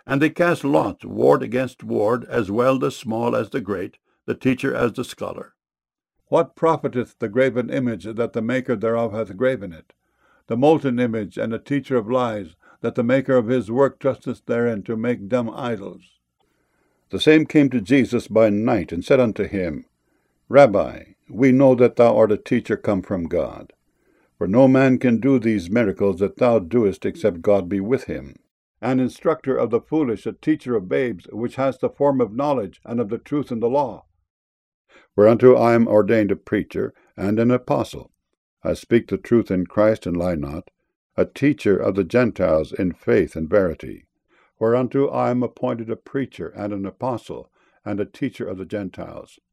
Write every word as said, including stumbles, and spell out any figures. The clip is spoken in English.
And they cast lots, ward against ward, as well the small as the great, the teacher as the scholar. What profiteth the graven image that the maker thereof hath graven it? The molten image, and the teacher of lies, that the maker of his work trusteth therein to make dumb idols. The same came to Jesus by night, and said unto him, Rabbi, we know that thou art a teacher come from God. For no man can do these miracles that thou doest, except God be with him. An instructor of the foolish, a teacher of babes, which has the form of knowledge, and of the truth in the law. Whereunto I am ordained a preacher, and an apostle. I speak the truth in Christ, and lie not, a teacher of the Gentiles in faith and verity. Whereunto I am appointed a preacher, and an apostle, and a teacher of the Gentiles.